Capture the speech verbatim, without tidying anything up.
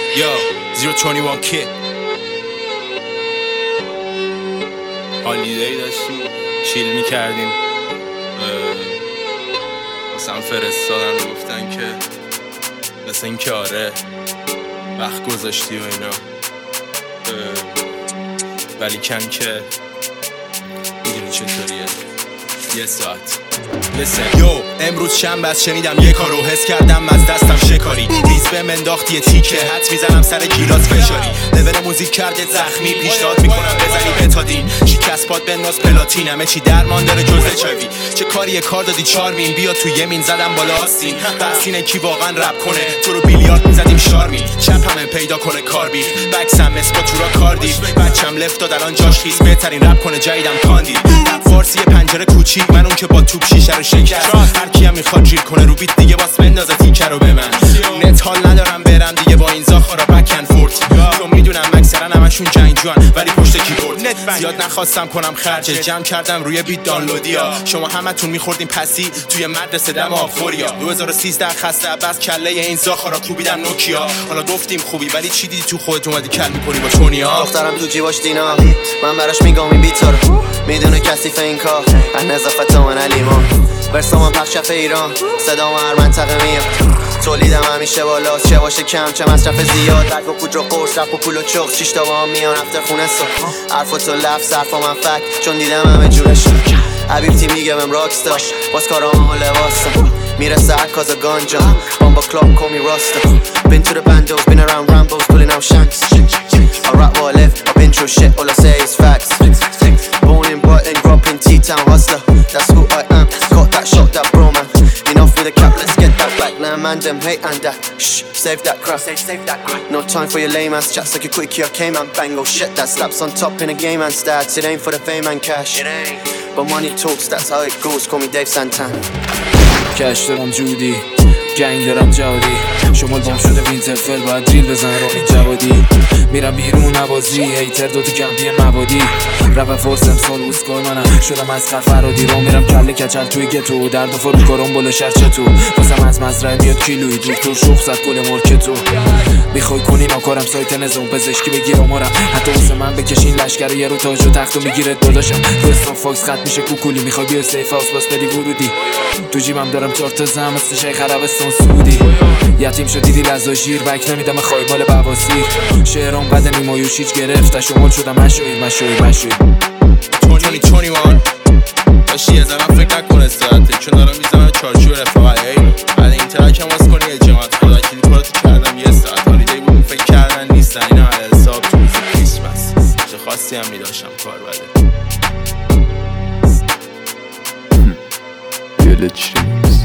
Yo, زیرو بیست و یک kid هالیدی داشتیم چیل میکردیم، مثلا فرستادن گفتن که مثل این که آره وقت گذاشتی و اینا، ولی کن که میدونی چطوریه یه ساعت لسن. یو امروز شنبه است، شنیدم یه کارو حس کردم از دستم شکاری، ریز به منداخت یه تیکه حد میزنم سر گیلاس فشاری، لول موزیک کرد زخمی پیشنهاد میکنم بزنی بتادین، شکست پاد بنداز پلاتین، همه چی درمان داره جز چوی، چه کاری یه کار دادی چارمین، بیا تو یمین زدم بالا آستین، بس اینه کی واقعا رپ کنه، تو رو بیلیارد میزدیم شارمی، چپ همه پیدا کنه کاربین، بکسم اسپا تو را کار دید، بچم لفت داد الان جاش خیس، بهترین رپ کنه جایدم کاندید، رپ فارسی پنجره کوچیک، من اون که با توپ شیشه رو شکست، هر کیم میخواد جیر کنه رو بیت دیگه باس بندازه تیکه رو به من، نت حال ندارم برم دیگه با این زاخارا بکن فورت، چون میدونم اکثرا همشون جنگجوان ولی پشت کیبورد، زیاد نخواستم کنم خرج، جمع کردم روی بیت دانلودیا، شما همتون میخوردین پسی توی مدرسه دم آبخوریا، دو هزار و سیزده خسته بس کله این زاخارا کوبیدم نوکیا، حالا گفتیم خوبی ولی چی دیدی تو خودت اومدی کل میکنی با چونیا، دخترم تو جیباش دینا، من براش میگم این بیت رو میدونه کثیف این کار، از نظافت من علیما، برسام پخش شف ایران، صدام هر منطقه میاد، تولیدم همیشه بالاست، چه باشه کم چه مصرف زیاد، رگ و پودر و قرص رپ و پول و چخ، شیش تا با هم میان افتر خونه سا، حرف و تو لفظ حرف من فکت، چون دیدم همه جورش حبیبتی میگه بهم راکستار، باز کارام و لباسم میرسه عکاز گانجا، بامبا کلاب call me Rasta, been to the bandos, been around Rambos, pulling out shanks, I rap while I live, I've been through shit, all I say is facts, born in Brighton, grew up in T-Town, hustler, that's who I am, got that shot, that bro man, enough with the cap, let's get that back, now man them hate and that, shh, save that crap, save, save that crap, no time for your lame ass chats like a quickie, I came and bang, oh shit, that slaps on top in a game and stats, it ain't for the fame and cash, it ain't, but money talks, that's how it goes, call me Dave Santana. کش دارم جودی گنگ دارم جوادی، شمال بام شده وینترفل باید دریل بزن رو این جوادی، میرم بیرون نوازی هیتر دوتو کمپی موادی، رپ فورس امسال اوسکار منم شدم از خر فرادی، رو میرم کله کچل توی گتو، درد و فر میکارم بالا شرچه تو، واسم از مزرعه میاد کیلوی دکتر شوخ زد گل مرکتو، میخوای کنی ناکارم سایت نظام پزشکی بگیر آمارم، حتی واسه من بکشین لشکر یه رو تاج و تختو میگیره داداشم، تو استان فاکس خط میشه کوکولی، میخوای بیا سیف هاوس باس بدی ورودی، تو جیبم دارم چهار تا زم مثل شیخ عربستان سعودی، یتیم شدی دیل از آژیر بک نمیدم خواهی مال بواسیر، شعرام بد نیمایوش هیچ گرفت شمال شدم مشویر مشویر مشویر بیست و یک داشتی یه زمان فکر نکن استراحته، چون دارم میزنم چارچوب رفاقه، بعد این ترک هم واس کنی اجامت خدا کلی کارتو کردم یه ساعت، هالیدی بود فکر کردن نیستن اینا علی حساب تو روز کریسمس، چه خواستی هم میداشتم کار بده گل چی